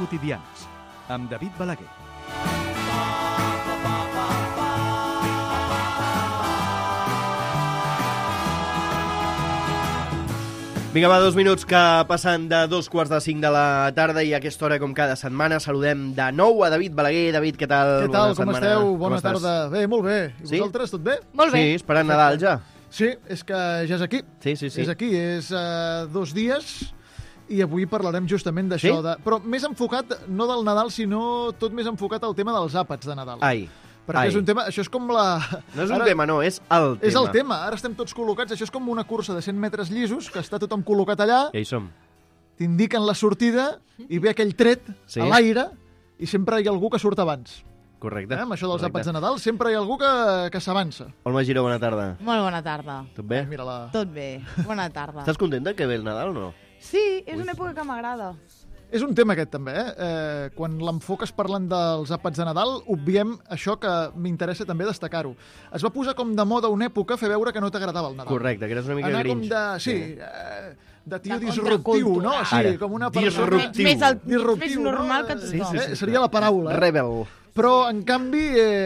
quotidians, amb David Balaguer. Vinga, va, 2 minuts que passen de 2:45 de la tarda i a aquesta hora, com cada setmana, saludem de nou a David Balaguer. David, què tal? Què tal, com esteu? Bona tarda. Bé, molt bé. I sí? vosaltres, tot bé? Molt bé. Sí, esperant Nadal ja. Sí, és que ja és aquí. Sí. És aquí, és 2 dies i avui parlarem justament d'això. Sí? Però més enfocat, no del Nadal, sinó tot més enfocat al tema dels àpats de Nadal. Ai. Perquè és un tema, això és com la... No és un tema, no, és el tema. És el tema, ara estem tots col·locats, això és com una cursa de 100 metres llisos, que està tothom col·locat allà, Ja hi som. t'indiquen la sortida i ve aquell tret Sí. a l'aire i sempre hi ha algú que surt abans. Correcte. Amb això dels correcte. àpats de Nadal sempre hi ha algú que s'avança. Olma Giró, bona tarda. Molt bona tarda. Tot bé? Mira-la. Tot bé. Bona tarda. Estàs contenta que ve el Nadal o no? Sí, és una època que m'agrada. És un tema aquest també, quan l'enfoques parlant dels àpats de Nadal, obviem això que m'interessa també destacar-ho. Es va posar com de moda una època fer veure que no t'agradava el Nadal. Correcte, que eres una mica Anar grinch. com de... Sí, de tio De disruptiu, no? contracultura. Sí, Ara, com una disruptiu. Més Disruptiu, normal no? que tothom. Seria la paraula. Rebel. Però, en canvi,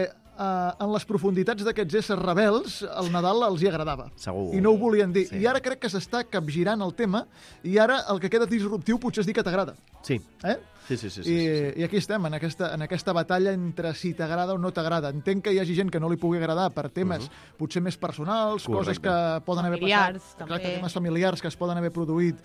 en les profunditats d'aquests éssers rebels, el Nadal els hi agradava. Segur. I no ho volien dir. Sí. I ara crec que s'està capgirant el tema i ara el que queda disruptiu potser és dir que t'agrada. Sí. Sí. Sí. I aquí estem, en aquesta batalla entre si t'agrada o no t'agrada. Entenc que hi hagi gent que no li pugui agradar per temes potser més personals, coses Correcte. que poden haver Familiars, passat. també. Exacte, temes familiars que es poden haver produït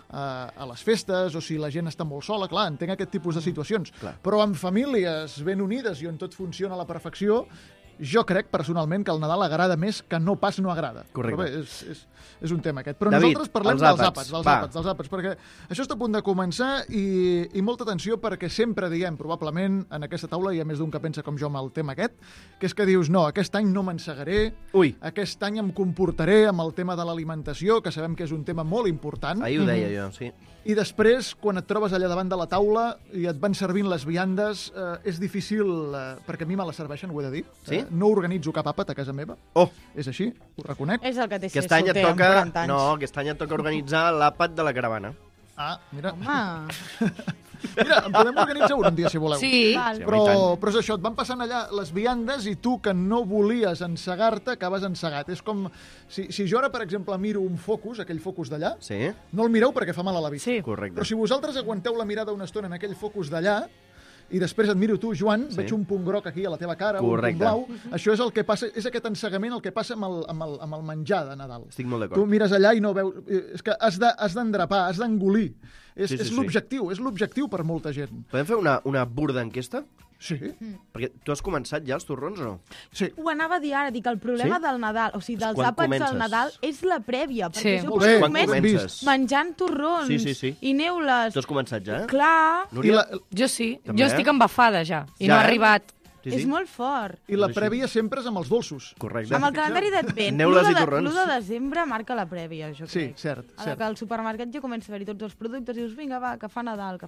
a les festes, o si la gent està molt sola, clar, entenc aquest tipus de situacions. Clar. Però amb famílies ben unides i on tot funciona a la perfecció, jo crec, personalment, que el Nadal agrada més que no pas no agrada. Correcte. Però bé, és un tema aquest. Però David, nosaltres parlem els dels àpats. àpats, Va. perquè això està a punt de començar i molta atenció perquè sempre diem, probablement en aquesta taula hi ha més d'un que pensa com jo amb el tema aquest, que és que dius, no, aquest any no m'ensegaré, Ui, aquest any em comportaré amb el tema de l'alimentació, que sabem que és un tema molt important, ahir ho deia jo, sí. i després, quan et trobes allà davant de la taula i et van servint les viandes, és difícil, perquè a mi me les serveixen, ho he de dir. Sí? No organitzo cap àpat a casa meva, Oh, és així, ho reconec. És el que té ser aquest any et solter amb toca... 40 anys. No, aquest any et toca organitzar l'àpat de la caravana. Ah, mira, Home, mira, en podem organitzar un dia, si voleu. sí. Sí, home, i Però tant. és això, et van passant allà les viandes i tu, que no volies ensegar-te, acabes ensegat. És com... Si jo ara, per exemple, miro un focus, aquell focus d'allà, Sí? no el mireu perquè fa mal a la vista. Sí. Correcte. Però si vosaltres aguanteu la mirada una estona en aquell focus d'allà, i després et miro tu, Joan, Sí. veig un punt groc aquí a la teva cara, Correcte. un punt blau, això és el que passa, és aquest ensegament el que passa amb el menjar de Nadal. Estic molt Tu d'acord. mires allà i no veus... És que has d'endrapar, has d'engolir. És Sí. és l'objectiu per molta gent. Podem fer una burda enquesta? Sí, Perquè tu has començat ja els torrons o no? sí. Ho anava a dir ara, dic, el problema Sí? del Nadal, o sigui, dels Quan àpats comences? del Nadal, és la prèvia, perquè Sí. això Molt bé, ho Quan comences ben comences? menjant torrons Sí. i neules. Tu has començat ja? Clar, I Núria? la, Jo sí. També? Jo estic embafada ja. I Ja, no ha eh? arribat. Sí, és molt fort. I la És així. prèvia sempre és amb els dolços. Correcte. Amb el calendari d'advent, Neules i l'1 torrons. de desembre marca la prèvia, jo Sí, crec. cert, A la cert. que al supermercat ja comença a haver-hi tots els productes i dius, vinga, va, que fa Nadal,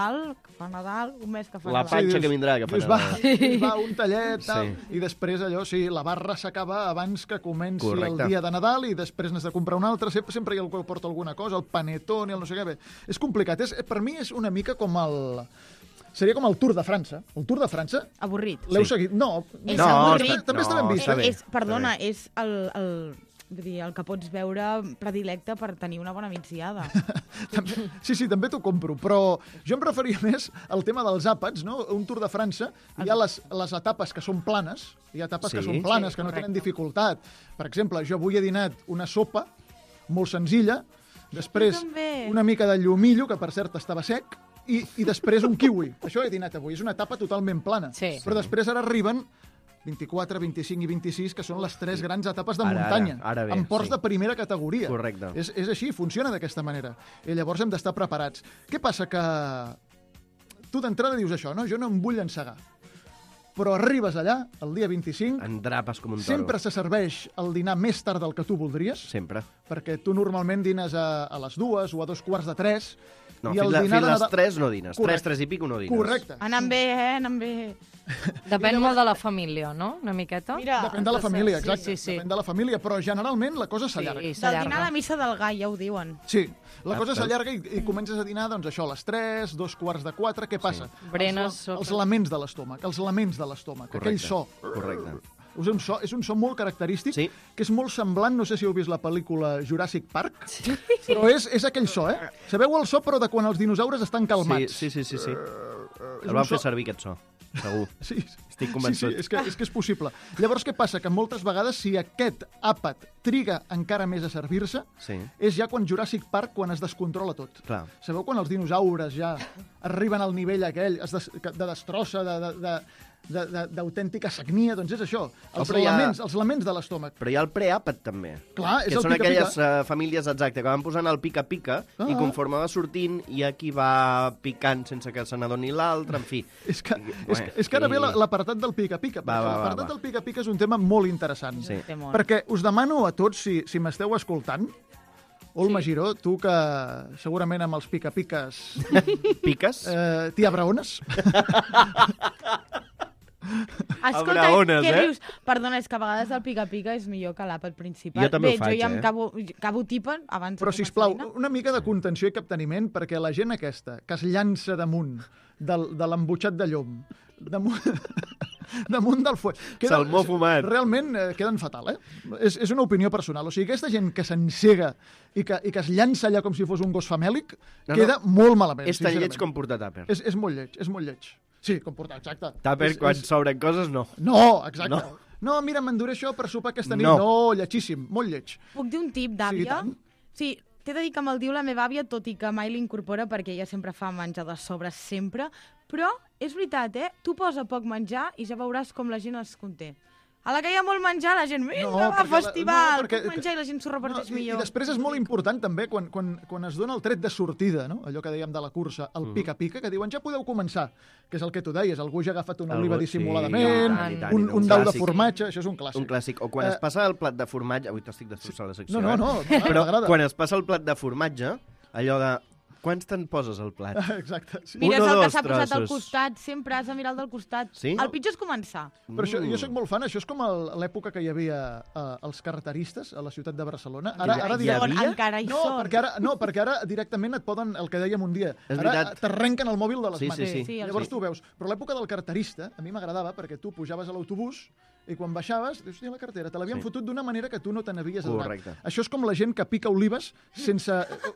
un mes que fa La Nadal. panxa que vindrà, que fa dius, Nadal. va, un tallet, tal, Sí. i després allò, sí, la barra s'acaba abans que comenci Correcte. el dia de Nadal i després n'has de comprar un altre, sempre hi ha algú que porta alguna cosa, el panetone, el no sé què, bé. És complicat, per mi és una mica com seria com el Tour de França. El Tour de França, Avorrit. l'heu seguit? No, És No, avorrit. també està ben vist. està bé, Perdona, està bé. és vull dir, el que pots veure predilecte per tenir una bona migdiada. Sí, també t'ho compro, però jo em referia més al tema dels àpats, no? Un Tour de França, hi ha les etapes que són planes, hi ha etapes que Sí. són planes, Sí, que no correcte. tenen dificultat. Per exemple, jo avui he dinat una sopa molt senzilla, després Jo també. una mica de llumillo, que per cert estava sec, i després un kiwi. Això he dinat avui, és una etapa totalment plana. Sí. Però després ara arriben 24, 25 i 26, que són les 3 grans etapes de Ara, muntanya, ara bé, amb ports sí. de primera categoria. Correcte. És així, funciona d'aquesta manera. I llavors hem d'estar preparats. Què passa? Que tu d'entrada dius això, no? Jo no em vull encegar. però arribes allà, el dia 25, En drapes com un toro. sempre se serveix el dinar més tard del que tu voldries, Sempre. perquè tu normalment dines a les 2 o a 2:45, No, i el fins a dinar de les Nadal- 3 no dines. Correcte. 3 i pico no dines. Correcte. Anant bé, anant bé. Depèn molt de la família, no? Una miqueta. Mira, Depèn de la família, exacte. Sí, sí, sí. Depèn de la família, però generalment la cosa s'allarga. Sí, del dinar a s'allarga. la missa del gai, ja ho diuen. Sí, la cosa Exacte. s'allarga i comences a dinar, doncs això, a les 3, 2:45, què passa? Berenes, Els sopes. laments de l'estómac, aquell so. Correcte. És un so molt característic, Sí. que és molt semblant, no sé si heu vist la pel·lícula Jurassic Park, però és aquell so, Sabeu el so, però de quan els dinosaures estan calmats. Sí. El un van so- fer servir, aquest so. Segur. Sí, Estic convençut. Sí, és que és possible. Llavors, què passa? Que moltes vegades, si aquest àpat triga encara més a servir-se, Sí. és ja quan Jurassic Park, quan es descontrola tot. Clar. Sabeu quan els dinosaures ja arriben al nivell aquell de destrossa, d'autèntica sagnia? Doncs és això, els laments de l'estómac. Però hi ha el preàpat, també. Clar, és que el són pica-pica. aquelles famílies, exacte, que van posant el pica-pica i conforme va sortint hi ha qui va picant sense que se n'adoni l'altre, en fi. És que ara ve l'apartat del pica-pica. Va. L'apartat del pica-pica és un tema molt interessant. Sí. Té molt. Perquè us demano a tots, si m'esteu escoltant, Olma Giró, tu que segurament amb els pica-piques Piques? t'hi abraones. Escolta, Abraones, què eh? dius? Perdona, és que a vegades el pica-pica és millor que l'àpat principal. Jo també ho faig, jo ja em eh? cabo tipa abans Però, de sisplau, començar a dinar. una mica de contenció i capteniment, perquè la gent aquesta que es llança damunt de l'embutxat de llom, damunt del fuet... Salmó fumat. Realment queden fatal, És una opinió personal. O sigui, aquesta gent que s'encega i que es llança allà com si fos un gos famèlic, queda molt malament. És tan lleig sincerament. com portar tàper. És molt lleig, és molt lleig. Sí, com portar, exacte. Tàper, quan s'obren coses, no. No, exacte. No. No, mira, m'enduré això per sopar aquesta nit. No. No, lletgíssim, molt lleig. Puc dir un tip Sí, i d'àvia? tant. Sí, t'he de dir que me'l diu la meva àvia, tot i que mai l'incorpora perquè ella sempre fa menjar de sobres, sempre. Però és veritat, Tu posa poc menjar i ja veuràs com la gent es conté. A la que hi ha molt menjar, la gent, vinga, va, festival, poc menjar i la gent s'ho reparteix millor. I després és molt important també quan es dona el tret de sortida, no? Allò que dèiem de la cursa, el pica-pica, que diuen ja podeu començar, que és el que tu deies, algú ja ha agafat una oliva dissimuladament, i tant, un un dau de clàssic. formatge, això és un clàssic. Un clàssic. O quan es passa el plat de formatge... Avui t'estic destrossant la secció, No, Però m'agrada. quan es passa el plat de formatge, allò de... Quants te'n poses al plat? Exacte, sí. Mires un o el que dos s'ha posat al trossos. costat, sempre has de mirar el del costat. Sí? El pitjor és començar. Però això, jo soc molt fan, això és com l'època que hi havia els carreteristes a la ciutat de Barcelona. Ara Hi havia? Encara hi No, són. perquè ara directament et poden, el que dèiem un dia, És ara veritat. t'arrenquen el mòbil de les Sí, mans. sí, sí. Sí, Llavors tu ho veus. Però l'època del carterista a mi m'agradava perquè tu pujaves a l'autobús i quan baixaves, dius, la cartera, te l'havien fotut d'una manera que tu no te n'havies adonat. Correcte. Això és com la gent que pica olives sense...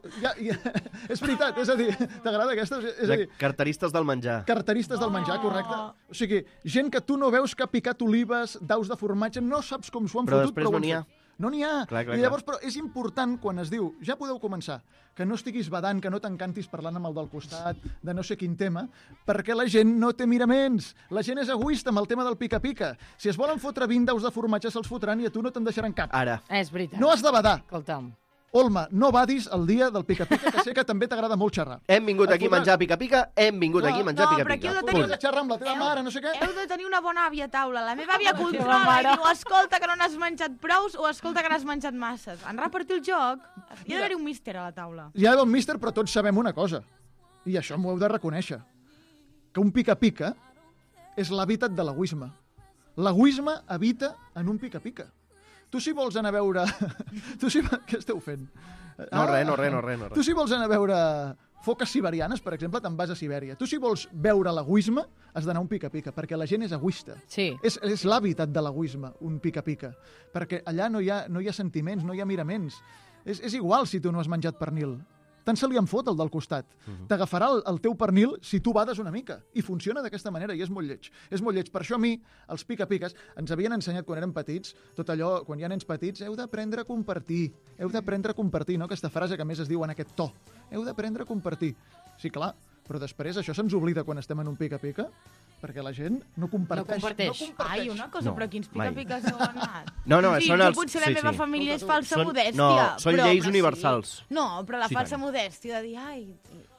És veritat, és a dir, t'agrada aquesta? És a dir, Carteristes del menjar. carteristes del menjar, correcte. O sigui, gent que tu no veus que ha picat olives, daus de formatge, no saps com s'ho han Però fotut, després però ho no n'hi han ha. fet. No n'hi ha. Clar, I llavors, però és important quan es diu, ja podeu començar, que no estiguis badant, que no t'encantis parlant amb el del costat, de no sé quin tema, perquè la gent no té miraments. La gent és egoista amb el tema del pica-pica. Si es volen fotre 20 daus de formatge, se'ls fotran i a tu no te'n deixaran cap. Ara. És veritat. No has de badar. Escolta'm. Olma, no badis el dia del pica-pica, que sé que també t'agrada molt xerrar. Hem vingut Et aquí a fotràs- menjar pica-pica, hem vingut aquí a menjar no, però aquí heu pica-pica. de Tu tenir vas a xerrar amb la teva mare, no sé què. Heu de tenir una bona àvia a taula. La meva àvia controla i diu, escolta que no n'has menjat prous o escolta que n'has menjat masses. En repartir el joc, hi ha d'haver un míster a la taula. Hi ha un míster, però tots sabem una cosa, i això m'ho heu de reconèixer, que un pica-pica és l'hàbitat de l'egoisme. L'egoisme habita en un pica-pica. Tu si vols anar a veure... Què esteu fent? No, res. Tu si vols anar a veure foques siberianes, per exemple, te'n vas a Sibèria. Tu si vols veure l'egoisme, has d'anar a un pica-pica, perquè la gent és egoista. Sí. És l'hàbitat de l'egoisme, un pica-pica. Perquè allà no hi ha sentiments, no hi ha miraments. És igual si tu no has menjat pernil. Tant se li en fot el del costat. T'agafarà el teu pernil si tu bades una mica. I funciona d'aquesta manera, i és molt lleig. És molt lleig. Per això a mi, els pica-piques, ens havien ensenyat quan érem petits, tot allò, quan hi ha nens petits, heu d'aprendre a compartir. Heu d'aprendre a compartir, no? Aquesta frase que a més es diu en aquest to. Heu d'aprendre a compartir. Sí, clar, però després això se'ns oblida quan estem en un pica-pica, perquè la gent no comparteix. No comparteix. Ai, una cosa, No, però quins mai. pica-piques heu anat? No, sí, són els... potser la meva família és falsa Són- modèstia. no, són però lleis sí. universals. No, però la Sí, falsa tant. modèstia de dir, ai,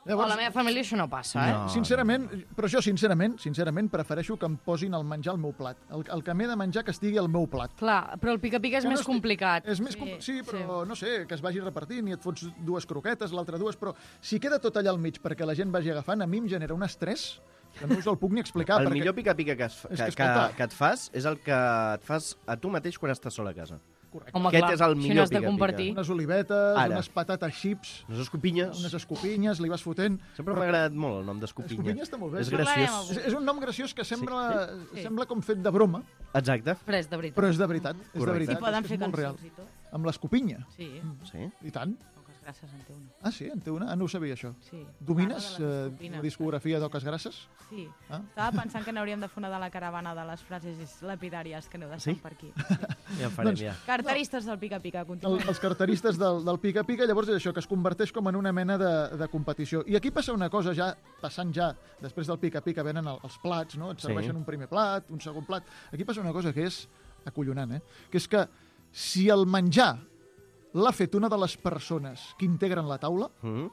A la meva família això no passa, eh? No. Sincerament, però jo sincerament prefereixo que em posin el menjar al meu plat. El que m'he de menjar que estigui al meu plat. Clar, però el pica-pica és Que no més complicat. És més sí, però no sé, que es vagi repartint i et fots 2 croquetes, l'altre 2, però si queda tot allà al mig perquè la gent vagi agafant, a mi em genera un estrès que no us el puc ni explicar. El perquè... millor pica-pica que escolta, et fas és el que et fas a tu mateix quan estàs sol a casa. Correcte. Home, Aquest clar, és el si millor no has de pica-pica. compartir. Unes olivetes, Ara. unes patates xips, Les escopinyes. unes escopinyes, li vas fotent... Sempre m'ha agradat molt el nom Escopinya d'escopinya. està molt bé. És Parlarem graciós. avui. És un nom graciós que sembla, Sí. sembla com fet de broma, Exacte. Però és de veritat. però és de veritat. És de Correcte. veritat. I poden és fer molt real. cançons i tot. Amb l'escopinya. Sí, Sí. I tant. Oques Grasses en té una. Ah, sí? En té una? Ah, no ho sabia, això. Sí. Domines Parla de les la escopines. discografia d'Oques Grasses? Sí. Ah. Estava pensant que n'hauríem de fer una de la caravana de les frases lapidàries que aneu deixant Sí? per aquí. Ja ho farem, Doncs- ja. Carteristes del pica-pica, continuem. Els carteristes del pica-pica, llavors és això, que es converteix com en una mena de competició. I aquí passa una cosa, passant ja, després del pica-pica venen els plats, no? Et serveixen un primer plat, un segon plat. Aquí passa una cosa que és acollonant, que és que si el menjar l'ha fet una de les persones que integren la taula, Mm?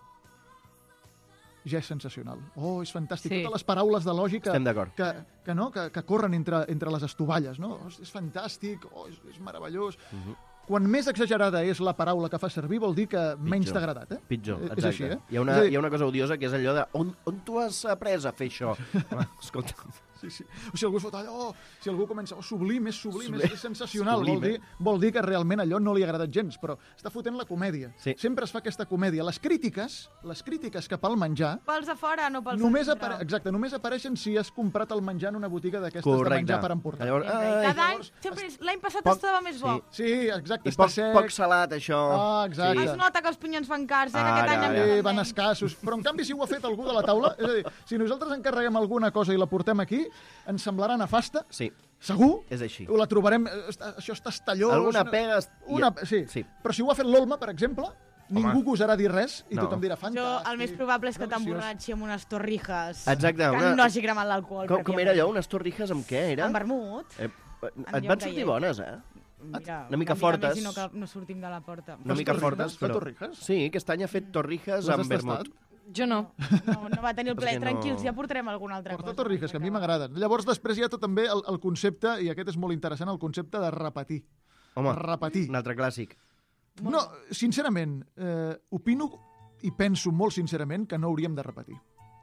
ja és sensacional. Oh, és fantàstic. Sí. Totes les paraules de lògica Estem d'acord. que corren entre les estovalles, no? Oh, és fantàstic, és meravellós. Quan més exagerada és la paraula que fa servir, vol dir que menys t'ha agradat, eh? Pitjor, És exacte. així, eh? Hi ha una, És a dir, hi ha una cosa odiosa que és allò de on tu has après a fer això? Home, escolta, Sí. O si algú es fot allò, si algú comença, sublim, és sensacional. Sublim, Vol dir que realment allò no li ha agradat gens, però està fotent la comèdia. Sí. Sempre es fa aquesta comèdia. Les crítiques cap al menjar, Pels de fora, no pels només, de dintre. exacte, només apareixen si has comprat el menjar en una botiga d'aquestes de correcte. menjar per emportar. Llavors, Cada any, llavors, sempre l'any passat Poc- estava més bo. sí. Sí, exacte, I està poc, sec. poc salat, això. Ah, exacte. Es nota que els pinyons van cars, que Ara, aquest any ara. n'hem Sí, de van menys. escassos. Però, en canvi, si ho ha fet algú de la taula, és a dir, si nosaltres encarreguem alguna cosa i la portem aquí, ens semblarà nefasta, Sí, segur, és així. la trobarem, això està estallós. Alguna pega... Sí. Sí. Però si ho ha fet l'Olma, per exemple, ningú gosarà dir res i No. tothom dirà Jo, fantàstic. el més probable és que deliciós. t'emborratxi amb unes torrijas. Exacte, Que una- no hagi cremat l'alcohol. Com era allò? Unes torrijas amb què era? Amb vermut. Et lloc van de sortir llet. bones, eh? Mira, Una mica fortes. Més, i no, que no sortim de la porta. Una mica fortes, Fa però... torrijas? Sí, aquest any ha fet torrijas Les amb has vermut. tastat? Jo no. No va tenir el ple. Perquè no- Tranquils, ja portarem alguna altra Porta cosa. torrijas, que a mi m'agraden. Llavors, després hi ha tot també el concepte, i aquest és molt interessant, el concepte de repetir. Home, Repetir. un altre clàssic. No, sincerament, opino i penso molt sincerament que no hauríem de repetir.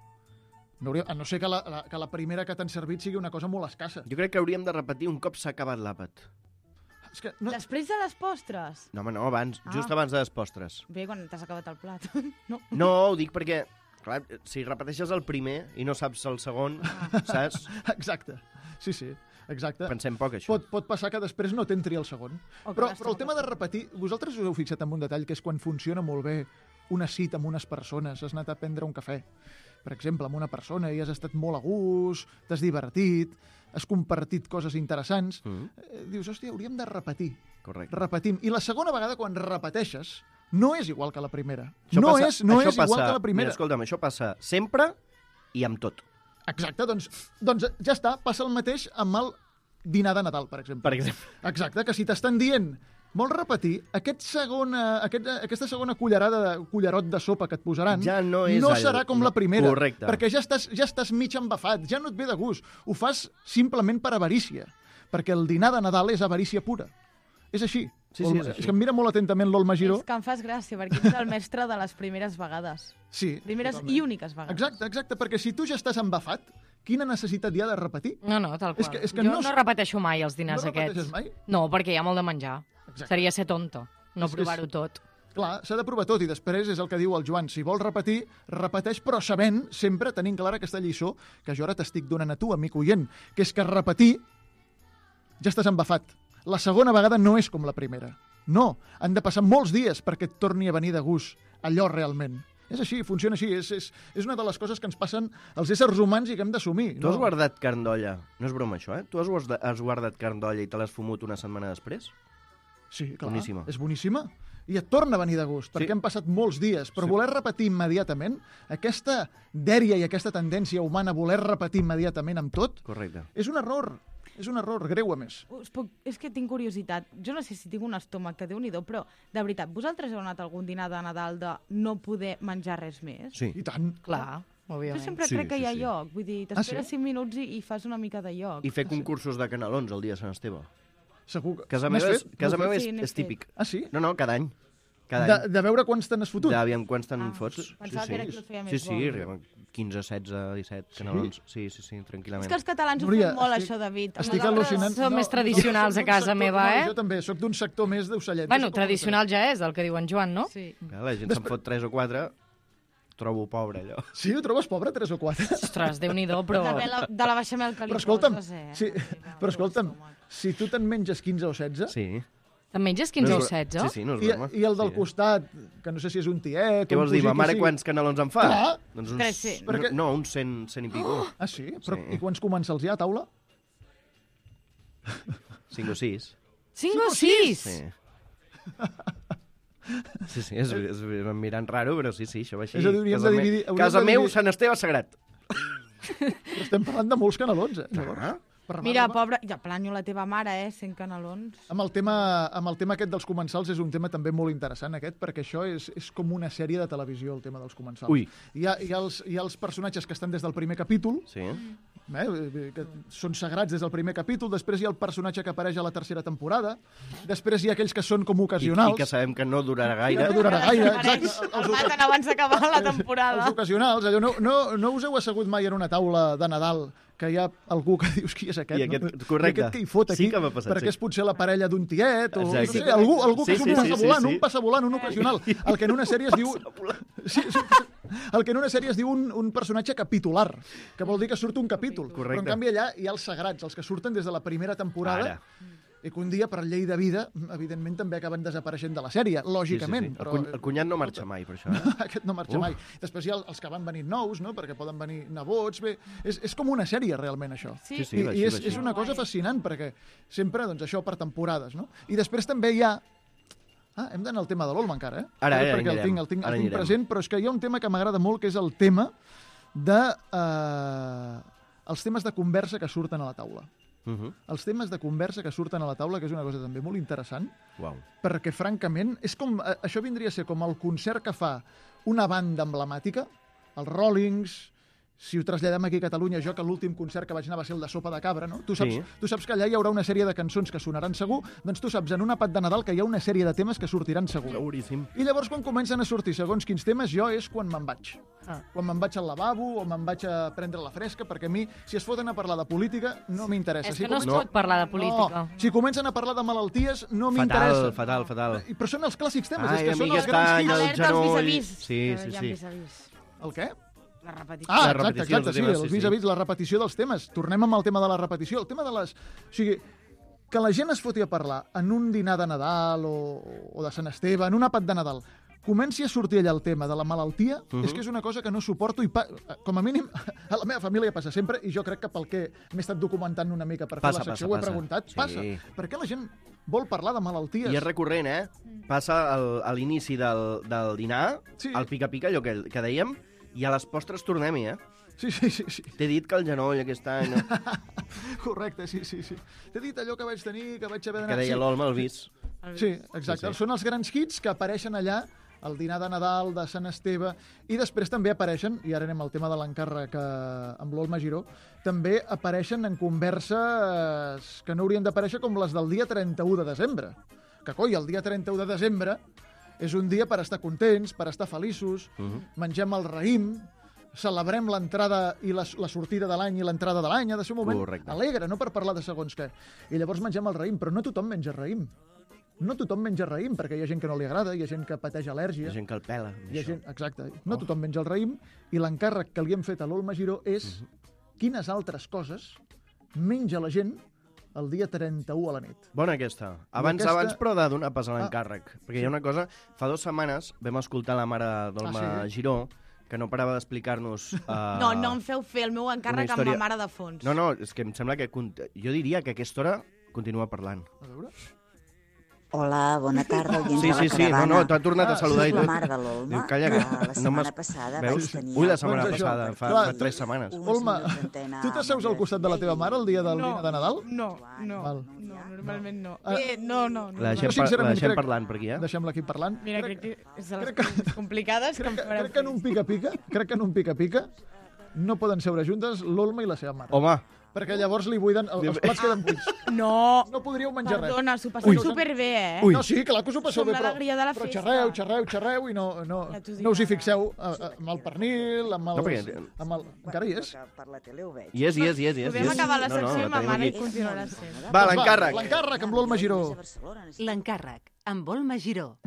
No hauríem, a no ser que la primera que t'han servit sigui una cosa molt escassa. Jo crec que hauríem de repetir un cop s'ha acabat l'àpat. És que no, Després de les postres. No, home, no, abans, Ah. just abans de les postres. Bé, quan t'has acabat el plat. No. No, ho dic perquè, clar, si repeteixes el primer i no saps el segon, saps? exacte. Sí, sí, exacte. Pensem poc, això. Pot passar que després no t'entri el segon. O que Però gastes el tema de molta repetir... Vosaltres us heu fixat en un detall, que és quan funciona molt bé una cita amb unes persones, has anat a prendre un cafè, per exemple, amb una persona, i has estat molt a gust, t'has divertit, has compartit coses interessants, dius, hòstia, hauríem de repetir. Correcte. Repetim. I la segona vegada, quan repeteixes, no és igual que la primera. Això no passa- és això igual passa- que la primera. Mira, escolta'm, això passa sempre i amb tot. Exacte, doncs ja està, passa el mateix amb el dinar de Nadal, per exemple. Per exemple. Exacte, que si t'estan dient vols repetir, aquesta segona cullerot de sopa que et posaran Ja no és serà com la primera, correcte. perquè ja estàs mig embafat, ja no et ve de gust. Ho fas simplement per avarícia, perquè el dinar de Nadal és avarícia pura. És així. Sí, sí, és així. És que em mira molt atentament l'Olma Giró. És que em fas gràcia, perquè ets el mestre de les primeres vegades. Sí, Primeres totalment. i úniques vegades. Exacte, perquè si tu ja estàs embafat, quina necessitat hi ha de repetir? No, tal qual. És que jo no- no repeteixo mai els dinars No repeteixes aquests. mai? No, perquè hi ha molt de menjar. Exacte. Seria ser tonto, no És que provar-ho tot. Clar, s'ha de provar tot, i després és el que diu el Joan. Si vols repetir, repeteix, però sabent, sempre tenint clara aquesta lliçó que jo ara t'estic donant a tu, amic oient, que és que repetir ja estàs embafat. La segona vegada no és com la primera. No, han de passar molts dies perquè et torni a venir de gust allò realment. És així, funciona així. És una de les coses que ens passen als éssers humans i que hem d'assumir. Tu has guardat carn d'olla? No és broma, això, eh? Tu has guardat carn d'olla i te l'has fumut una setmana després? Sí, clar, Boníssima. és boníssima. I et torna a venir de gust, perquè Sí. han passat molts dies. Però Sí. voler repetir immediatament, aquesta dèria i aquesta tendència humana a voler repetir immediatament amb tot, Correcte. és un error. És un error greu, a més. És que tinc curiositat. Jo no sé si tinc un estómac que Déu-n'hi-do, però, de veritat, vosaltres heu anat a algun dinar de Nadal de no poder menjar res més? Sí. I tant. Clar, Jo òbviament. sempre Sí, crec que sí, hi ha sí. lloc. Vull dir, t'esperes sí? 5 minuts i fas una mica de lloc. I fer concursos de canelons el dia de Sant Esteve. Segur que... Casa N'has meva, fet? és, Sí, n'he és fet. típic. Ah, sí? No, cada any. Cada any. De veure quants te n'has fotut? Aviam quants te'n fots. Pensava que era qui el feia més Sí, bo. arribem a 15, 16, 17 canelons. Sí, tranquil·lament. És que els catalans ho Núria, fem molt, estic- això, David. estic Nosaltres- al·lucinant. Som més tradicionals a casa meva, eh? Jo també, sóc d'un sector més d'ocellet. Bueno, tradicional ja és el que diu en Joan, no? Sí. La gent se'n fot 3 o 4, trobo pobre, allò. Sí, ho trobes pobre, 3 o 4? Ostres, Déu-n'hi-do, però... De la beixamel que li Però escolta'm, poses, sí, però escolta'm, si tu te'n menges 15 o 16, Sí. Te'n menges 15 o 16? Sí, no és i, broma. i el del costat, que no sé si és un tiet... Què un vols dir? cosí Ma mare que sí. quants canelons en fa? Clar. Doncs 300. Perquè- No, uns 100 i pico. Ah, sí? Però, Sí. I quants comensals hi ha a taula? 5 o 6. 5 o 6? Sí. Sí, em mirant raro, però sí, això va així. És a dir, hauríem de dividir- hauríem Casa de meu, dividir- Sant Esteve Sagrat. Però estem parlant de molts canelons, llavors. Ah. Per Mira, remarcar- pobre, ja planyo la teva mare, 100 canelons. Amb el tema aquest dels comensals és un tema també molt interessant, aquest, perquè això és com una sèrie de televisió, el tema dels comensals. Ui. Hi ha els personatges que estan des del primer capítol, Sí. que són sagrats des del primer capítol, després hi ha el personatge que apareix a la tercera temporada, després hi ha aquells que són com ocasionals, I que sabem que no durarà que gaire. no durarà gaire, Apareix, exacte. el maten abans d'acabar la temporada. Els ocasionals, allò, no us heu assegut mai en una taula de Nadal que hi ha algú que dius qui és aquest, I aquest- no? correcte. I aquest que hi fot aquí, Sí que m'ha passat, perquè sí. és potser la parella d'un tiet, o no Exacte. sé, algú que Sí, és un sí, sí, passavolant, sí, sí. un passavolant, un ocasional, el que en una sèrie es diu... Sí, el que en una sèrie es diu un personatge capitular, que vol dir que surt un capítol. Correcte. Però en canvi allà hi ha els sagrats, els que surten des de la primera temporada, Ara. i que un dia, per llei de vida, evidentment també acaben desapareixent de la sèrie, lògicament. Sí. Però, El cunyat no marxa mai, per això. aquest no marxa mai. Després hi ha els que van venir nous, no? Perquè poden venir nebots. Bé, és com una sèrie, realment, això. Sí, I, va i així, va és així. una cosa fascinant, perquè sempre, doncs, això per temporades, no? I després també hi ha... Ah, hem d'anar al tema de l'Olma encara, eh? Ara perquè el anirem. tinc Ara anirem. present, però és que hi ha un tema que m'agrada molt, que és el tema de... els temes de conversa que surten a la taula. Els temes de conversa que surten a la taula, que és una cosa també molt interessant, Uau. perquè, francament, és com, això vindria a ser com el concert que fa una banda emblemàtica, els Rollings. Si ho traslladem aquí a Catalunya, jo que l'últim concert que vaig anar va ser el de Sopa de Cabra, no? Tu saps, Sí. tu saps que allà hi haurà una sèrie de cançons que sonaran segur, doncs tu saps en un àpat de Nadal que hi ha una sèrie de temes que sortiran segur. Seguríssim. I llavors, quan comencen a sortir segons quins temes, jo és quan me'n vaig. Ah. Quan me'n vaig al lavabo o me'n vaig a prendre la fresca, perquè a mi, si es foten a parlar de política, no m'interessa. És Si que no es comencen- pot parlar de política. No, si comencen a parlar de malalties, no m'interessa. Fatal. Però són els clàssics temes, Ai, és que són amiga, els grans estany, hits. el Alerta als genoll. vis-a-vis. Sí, que sí, hi ha sí. vis-a-vis. El què? La repetició. Ah, La exacte, repetició exacte, dels sí, temes, els sí, sí. vis-a-vis, la repetició dels temes. Tornem amb el tema de la repetició. El tema de les... O sigui, que la gent es foti a parlar en un dinar de Nadal o de Sant Esteve, en un àpat de Nadal, comenci a sortir allà el tema de la malaltia, és que és una cosa que no suporto i, com a mínim, a la meva família passa sempre, i jo crec que pel que m'he estat documentant una mica per fer Passa, la secció, passa, ho he passa. preguntat, Sí. passa. Per què la gent vol parlar de malalties? I és recurrent, eh? Passa a l'inici del dinar, Sí. el pica-pica, allò que dèiem, i a les postres tornem-hi, eh? Sí. T'he dit que el genoll aquest any... No? Correcte, sí. T'he dit allò que vaig tenir, que vaig haver d'anar... Que deia Sí. l'Olma, el vis. Sí, exacte. Sí. Són els grans hits que apareixen allà al dinar de Nadal, de Sant Esteve, i després també apareixen, i ara anem al tema de l'encàrrec amb l'Olma Giró, també apareixen en converses que no haurien d'aparèixer com les del dia 31 de desembre. Que coi, el dia 31 de desembre és un dia per estar contents, per estar feliços, mengem el raïm, celebrem l'entrada i la sortida de l'any i l'entrada de l'any, ha de ser un moment Correcte. alegre, no per parlar de segons què. I llavors mengem el raïm, però no tothom menja raïm. No tothom menja raïm, perquè hi ha gent que no li agrada, hi ha gent que pateix Hi al·lèrgia, ha gent que el pela. hi ha això. gent... Exacte. No tothom menja el raïm, i l'encàrrec que li hem fet a l'Olma Giró és quines altres coses menja la gent el dia 31 a la nit. Bona aquesta. Abans, però de donar pas a l'encàrrec. Perquè hi ha una cosa... Fa 2 setmanes vam escoltar la mare d'Olma sí? Giró, que no parava d'explicar-nos... No em feu fer el meu encàrrec amb història. ma mare de fons. No, és que em sembla que... Jo diria que a aquesta hora continua parlant. A veure... Hola, bona tarda, oients Sí, de la sí, sí, caravana. t'ha tornat a saludar i Soc la tot. Mar de l'Olma, Diu, calla, que la no setmana m'has- passada Veus? vaig tenir... Ui, la setmana Doncs això, passada, fa clar, 3 setmanes. Olma, tu t'asseus al costat de la teva mare el dia del No. dinar de Nadal? No, no, Val. no, normalment no. Ah. No. La deixem, sincerament, la deixem crec- parlant per aquí, eh? Deixem-la aquí parlant. Mira, crec que és de les crec que- coses complicades que em farà Crec que en un pica-pica no poden seure juntes l'Olma i la seva mare. Home, Perquè llavors li buiden... Els plats queden buits. No, No podríeu menjar res. perdona, s'ho passeu superbé, eh? No, sí, clar que us ho passeu Som bé, l'alegria de la però festa. xerreu i no Ja t'ho dic us hi ara. fixeu amb el pernil, amb No, perquè- Encara hi és? Per la tele ho veig. hi és. Podem acabar la secció i ma tenim mare aquí. i continuarà sent. Va, Doncs l'encàrrec. L'encàrrec amb l'Olma Giró. L'encàrrec, amb Olma Giró.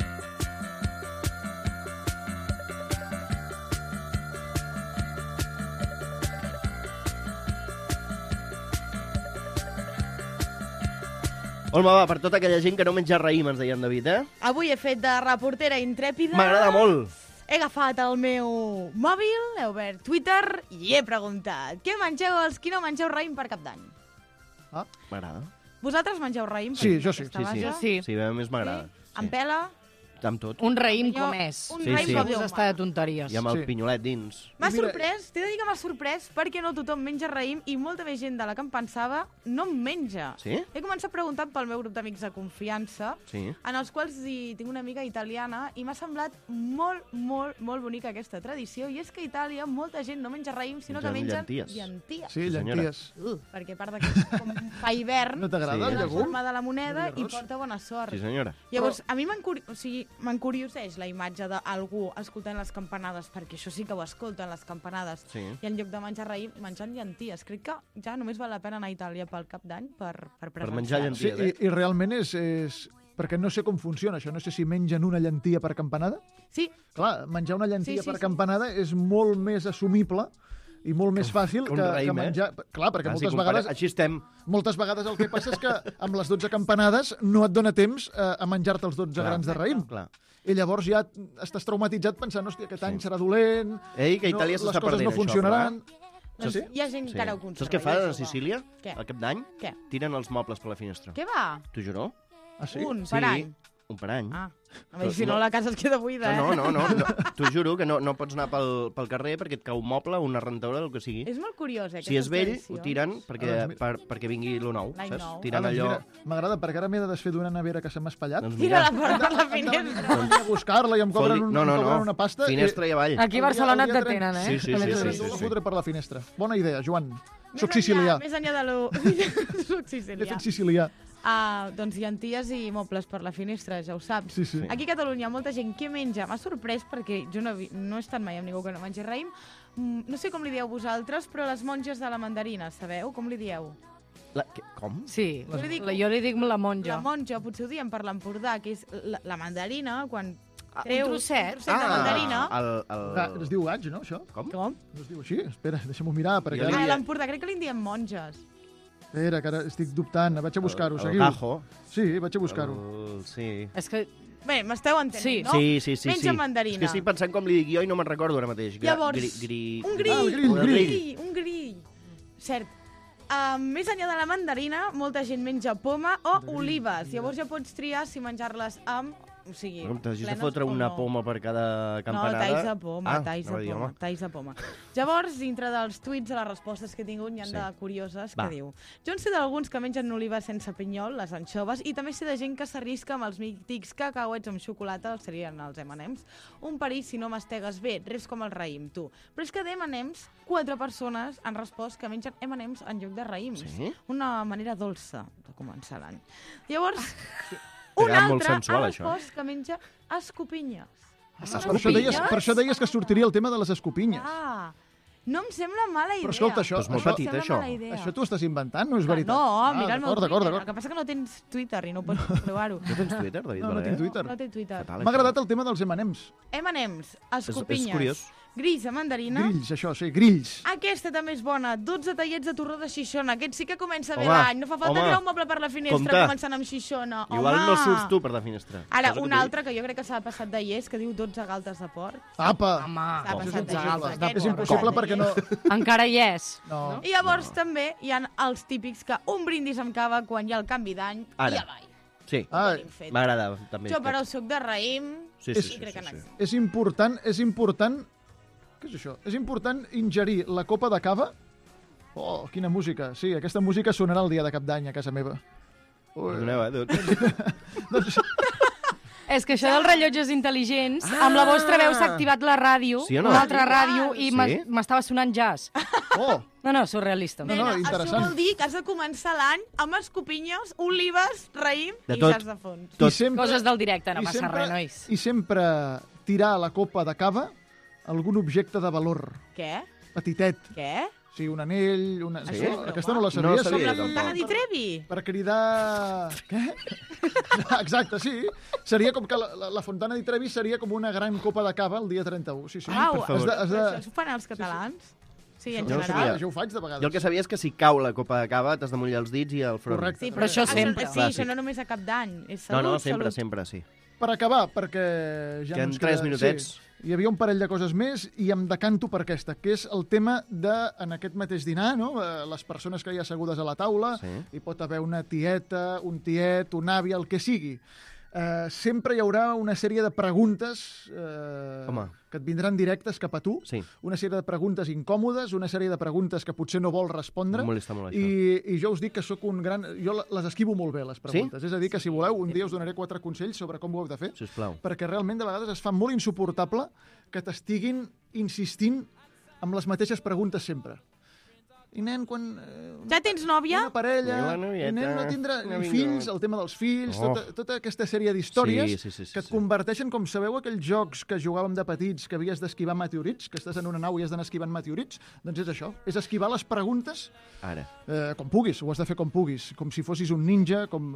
Olma, va, per tota aquella gent que no menja raïm, ens deia en David, eh? Avui he fet de reportera intrèpida. M'agrada molt. He agafat el meu mòbil, he obert Twitter i he preguntat què mengeu els qui no mengeu raïm per Cap d'Any? M'agrada. Vosaltres mengeu raïm? Sí, per jo sí. aquesta Sí, sí. vaja? Sí. Sí, a més m'agrada. Amb pela? Amb tot. Un raïm Jo- com és. un Sí, raïm sí. com Us Déu està de mana. tonteries. I amb el Sí. pinyolet dins. M'ha Mira- sorprès, t'he de dir que m'ha sorprès perquè no tothom menja raïm i molta més gent de la que em pensava no en menja. Sí? He començat preguntant pel meu grup d'amics de confiança, Sí. en els quals tinc una amiga italiana i m'ha semblat molt bonica aquesta tradició, i és que a Itàlia molta gent no menja raïm, sinó que Mengen mengen llenties. llenties. Sí, senyora. llenties. Perquè a part de que com fa hivern, No t'agrada Sí. el la llegum? forma de la moneda I i arròs? porta bona sort. Sí, senyora. Llavors, a mi m'encurioseix la imatge d'algú escoltant les campanades, perquè això sí que ho escolten, les campanades, Sí. i en lloc de menjar raïm, menjant llenties. Crec que ja només val la pena anar a Itàlia pel Cap d'Any per presenciar. menjar llenties. Sí, i realment és... Perquè no sé com funciona això. No sé si mengen una llentia per campanada. Sí, Clar, menjar una llentia Sí, per sí. campanada és molt més assumible i molt més fàcil que un que raïm, menjar... Clar, perquè Clar, si moltes compara- vegades... Així estem. Moltes vegades el que passa és que amb les 12 campanades no et dona temps a menjar-te els 12 Clar. grans de raïm. Clar. I llavors ja estàs traumatitzat pensant, hòstia, aquest any serà dolent, Ei, que a Itàlia les s'està coses perdent no això, funcionaran. doncs sí? hi ha gent Sí. que ara ho conserva. Saps què fa i a això va. Sicília? Què? Al cap d'any? Què? Tiren els mobles per la finestra. Què va? T'ho juro? Ah, sí? Un per any. Un per any. Ah, a veure, si no la casa es queda buida, No, t'ho juro que no pots anar pel carrer perquè et cau un moble, una rentadora, el que sigui. És molt curiós, Si és vell, tradicions. ho tiren Ah, doncs perquè vingui lo nou, L'any saps? nou. Tiren doncs allò... mira, m'agrada, perquè ara m'he de desfer d'una nevera que se m'ha espatllat. Doncs Tira-la mira, per la Han de finestra. venir a buscar-la i em cobren, no, em cobren una pasta. Finestra i avall. Aquí a Barcelona et detenen, eh? Sí, sí, També sí, t'ho sí, dic. sí, La fotré per la finestra. Bona idea, Joan. Soc Més sicilià. Més enllà de lo... Soc He sicilià. fet sicilià. Doncs llenties i mobles per la finestra, ja ho saps. Sí, sí. Aquí a Catalunya molta gent que menja. M'ha sorprès perquè jo no he estat mai amb ningú que no mengi raïm. No sé com li dieu vosaltres, però les monges de la mandarina, sabeu? Com li dieu? Com? Sí, Jo li dic- jo li dic la monja. La monja, potser ho diem per l'Empordà, que és la mandarina, quan un treus trosset. de mandarina. Es diu gaig, no, això? Com? Com? No es diu així? Espera, deixa'm-ho mirar. Perquè... Jo li A diria- l'Empordà crec que li en diem monges. Espera, que ara estic dubtant. Vaig a buscar-ho. El Seguiu. gajo. Sí, vaig a buscar-ho. Sí. És que Bé, m'esteu entenent, Sí. no? Sí. Menja mandarina. És que estic pensant com li dic jo i no me'n recordo ara mateix. Llavors, un grill, Ah, el grill, un grill. grill, un grill. Cert. Més enllà de la mandarina, molta gent menja poma o olives. Llavors ja pots triar si menjar-les amb... O sigui, T'has de plenes fotre o una no. poma per cada campanada. No, talls de poma, talls anava a de dir, poma, home. talls de poma. Llavors, dintre dels tuits, de les respostes que he tingut, n'hi ha Sí. de curioses Va. que diu: jo en sé d'alguns que mengen olives sense pinyol, les anxoves, i també sé de gent que s'arrisca amb els mítics cacauets amb xocolata, serien els M&M's. Un perill si no mastegues bé, res com el raïm, tu. Però és que d'M&M's, 4 persones han respost que mengen M&M's en lloc de raïms. Sí? Una manera dolça de començar l'any. Llavors, T'ha un quedat molt altre sensual, ha això. respost que menja escopinyes. Per això deies que sortiria el tema de les escopinyes. Ah, no em sembla mala idea. Però escolta, això... Però és molt això, petit, Sembla això. mala idea. Això t'ho estàs inventant, no és Clar, veritat? No, mira el meu d'acord, Twitter. d'acord. El que passa que no tens Twitter i no pots provar-ho. No tens Twitter, David No, no Balaguer? tinc Twitter. No té Twitter. Fatal, M'ha això. agradat el tema dels M&M's. M&M's, És escopinyes, curiós. grills de mandarina. Grills, això, sí, grills. Aquesta també és bona, 12 tallets de torró de xixona. Aquest sí que comença bé Home, l'any. No fa falta home. tirar un moble per la finestra Compte. començant amb xixona. Igual Home. no surts tu per la finestra. Ara, Saps el que un t'ho altre que jo crec que s'ha passat de llest, que diu 12 galtes de porc. Apa! home, S'ha Això és passat de impossible. llest. Aquest És s'ha impossible passat perquè de no... llest. encara hi és. No. I llavors també hi ha els típics que un brindis amb cava quan hi ha el canvi d'any Ara. i avall. Sí, Ah, ben fet. m'agrada també. Jo, però soc de raïm Sí, sí, i crec que no. és important... Què és això? És important ingerir la copa de cava. Oh, quina música. Sí, aquesta música sonarà el dia de Cap d'Any a casa meva. Perdoneu, Doncs, És que això dels rellotges intel·ligents, amb la vostra veu s'ha activat la ràdio, Sí o no? una altra ràdio, i Sí? m'estava sonant jazz. oh, No, surrealista. No, Nena, interessant. això vol dir que has de començar l'any amb escopinyos, olives, raïm De i tot. jazz de fons. Tot. i sempre, Coses del directe, no i passa sempre- res, nois. I sempre tirar a la copa de cava algun objecte de valor. Què? Petitet. Què? Sí, un anell... Una... Sí? Això, aquesta no la No sabia. sabia, La tampoc. Fontana di Trevi? Per cridar... Què? Exacte, sí. Seria com que la Fontana di Trevi seria com una gran copa de cava el dia 31. Sí, sí. Au, per favor. Has de... això ho fan els catalans? Sí, en Jo no ho general. sabia. Jo ho faig de vegades. Jo el que sabia és que si cau la copa de cava t'has de mullar els dits i el front. Correcte. Sí, Però això això- sempre. Sí, això no només a cap d'any. És salut, No, sempre, salut. sempre, sí. Per acabar, perquè ja Queden no ens 3 queda... minutets. Sí, hi havia un parell de coses més i em decanto per aquesta, que és el tema de, en aquest mateix dinar, no? Les persones que hi ha assegudes a la taula, Sí. hi pot haver una tieta, un tiet, un avi, el que sigui. Sempre hi haurà una sèrie de preguntes Home. que et vindran directes cap a tu, Sí. una sèrie de preguntes incòmodes, una sèrie de preguntes que potser no vols respondre, Em molesta molt això. i jo us dic que sóc un gran... Jo les esquivo molt bé, les preguntes. És a dir, que si voleu, un dia us donaré 4 consells sobre com ho heu de fer, Sisplau. perquè realment de vegades es fa molt insuportable que t'estiguin insistint amb les mateixes preguntes sempre. I nen, quan... Ja tens nòvia? Una parella, I la novieta, i nen no tindrà no ni vinga. fills, el tema dels fills, Oh. tota aquesta sèrie d'històries Sí, que et converteixen, com sabeu, aquells jocs que jugàvem de petits, que havies d'esquivar meteorits, que estàs en una nau i has d'anar esquivant meteorits, doncs és això, és esquivar les preguntes Ara. com puguis, ho has de fer com puguis, com si fossis un ninja, com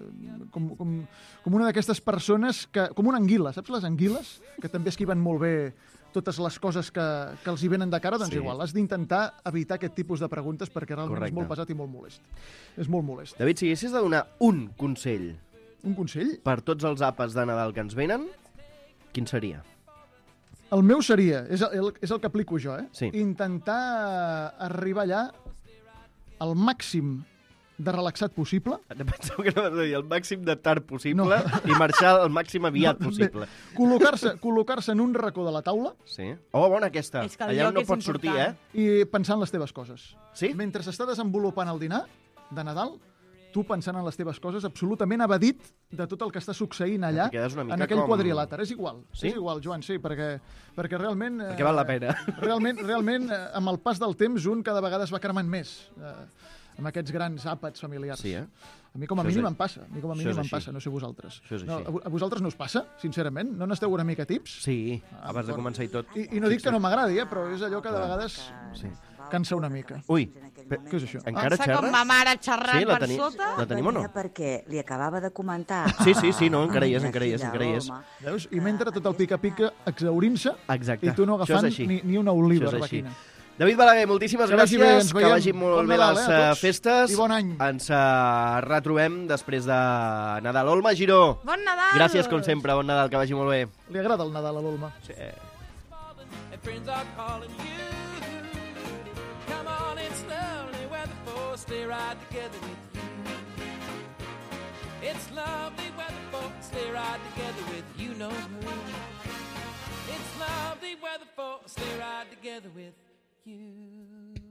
una d'aquestes persones, com una anguila, saps les anguiles? Que també esquiven molt bé totes les coses que els hi venen de cara, doncs Sí. igual, has d'intentar evitar aquest tipus de preguntes perquè realment Correcte. és molt pesat i molt molest. És molt molest. David, si haguessis de donar un consell Un consell? per tots els àpats de Nadal que ens venen, quin seria? El meu seria, és el que aplico jo, Sí. intentar arribar allà al màxim de relaxat possible. Pensava que anaves a dir el màxim de tard possible i marxar el màxim aviat possible. Col·locar-se en un racó de la taula Sí. Oh, bona aquesta. És que el Allà on lloc no és pots sortir, important. i pensar en les teves coses. Sí? Mentre s'està desenvolupant el dinar de Nadal, tu pensant en les teves coses, absolutament evadit de tot el que està succeint allà, Et quedes una mica en aquell com- quadrilàter. És igual, Sí? és igual, Joan, sí, perquè realment... Perquè val la pena. Realment, amb el pas del temps, un cada vegada es va cremant més amb aquests grans àpats familiars. Sí, A mi com a Això és mínim així. em passa. A mi com a Això mínim és em així. passa, no sé vosaltres. Això és No, així. a vosaltres no us passa, sincerament? No n'esteu una mica tips? Sí, abans de d'acord. començar i tot. I no dic que no m'agradi, però és allò que de vegades Sí. cansa una mica. Ui, Què és això? encara Passa com xerra? ma mare xerrant Sí, la per teni- sota. la tenim o no? Venia perquè li acabava de comentar... Sí, no, encara hi és, encara hi és, Aquí encara hi és. l'home. Veus? I mentre tot el pica-pica exaurint-se Exacte. i tu no Això és agafant així. ni una oliva Això és així. arbequina. David Balaguer, moltíssimes Que vagi bé, gràcies, ens que veiem. vagin molt Bon bé Nadal, les a tots. festes. I bon any. Ens retrobem després de Nadal. Olma Giró, Bon Nadal! gràcies com sempre, bon Nadal, que vagi molt bé. Li agrada el Nadal a l'Olma. Sí. and friends are calling you. Come on, it's lovely weather for stay right together with you. It's lovely weather for stay right together with you know who. It's lovely weather for stay right together with you.